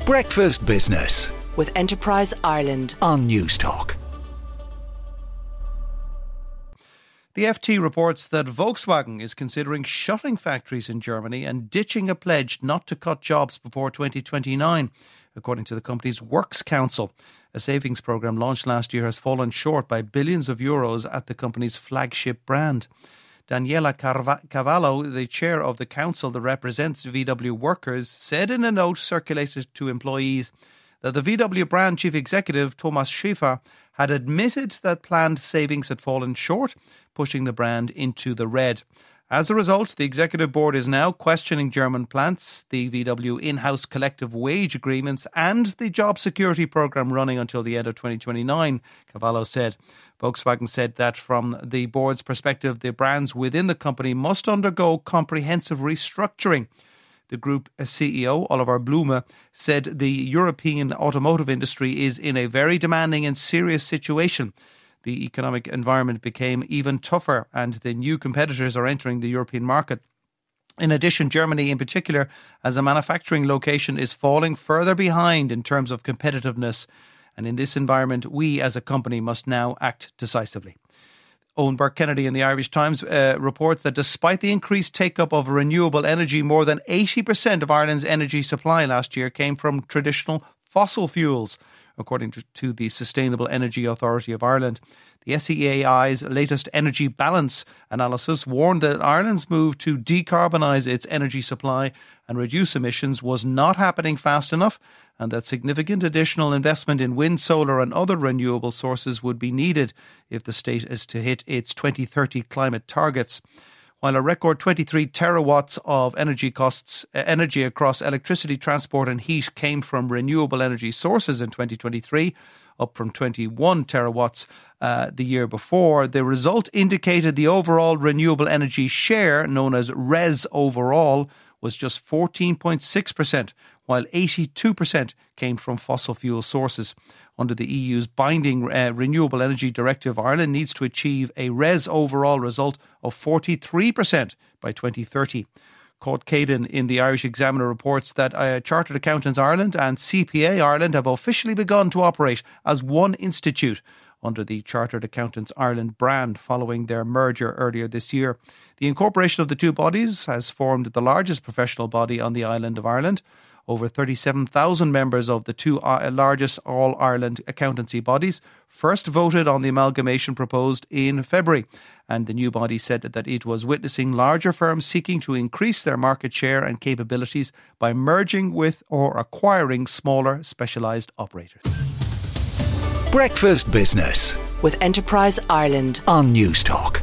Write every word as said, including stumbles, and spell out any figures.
Breakfast Business with Enterprise Ireland on Newstalk. The F T reports that Volkswagen is considering shutting factories in Germany and ditching a pledge not to cut jobs before twenty twenty-nine, according to the company's Works Council. A savings programme launched last year has fallen short by billions of euros at the company's flagship brand. Daniela Cavallo, the chair of the council that represents V W workers, said in a note circulated to employees that the V W brand chief executive, Thomas Schäfer, had admitted that planned savings had fallen short, pushing the brand into the red. As a result, the executive board is now questioning German plants, the V W in-house collective wage agreements and the job security programme running until the end of twenty twenty-nine, Cavallo said. Volkswagen said that from the board's perspective, the brands within the company must undergo comprehensive restructuring. The group C E O, Oliver Blume, said the European automotive industry is in a very demanding and serious situation. The economic environment became even tougher and the new competitors are entering the European market. In addition, Germany in particular, as a manufacturing location, is falling further behind in terms of competitiveness. And in this environment, we as a company must now act decisively. Owen Burke-Kennedy in the Irish Times uh, reports that despite the increased take-up of renewable energy, more than eighty percent of Ireland's energy supply last year came from traditional fossil fuels, according to, to the Sustainable Energy Authority of Ireland. The S E A I's latest energy balance analysis warned that Ireland's move to decarbonise its energy supply and reduce emissions was not happening fast enough, and that significant additional investment in wind, solar and other renewable sources would be needed if the state is to hit its twenty thirty climate targets. While a record twenty-three terawatts of energy costs, uh, energy across electricity, transport and heat came from renewable energy sources in twenty twenty-three, up from twenty-one terawatts uh, the year before, the result indicated the overall renewable energy share, known as R E S overall, was just fourteen point six percent, while eighty-two percent came from fossil fuel sources. Under the E U's binding uh, Renewable Energy Directive, Ireland needs to achieve a R E S overall result of forty-three percent by twenty thirty. Cort Caden in the Irish Examiner reports that uh, Chartered Accountants Ireland and C P A Ireland have officially begun to operate as one institute under the Chartered Accountants Ireland brand following their merger earlier this year. The incorporation of the two bodies has formed the largest professional body on the island of Ireland. Over thirty-seven thousand members of the two largest all-Ireland accountancy bodies first voted on the amalgamation proposed in February, and the new body said that it was witnessing larger firms seeking to increase their market share and capabilities by merging with or acquiring smaller specialised operators. Breakfast Business with Enterprise Ireland on Newstalk.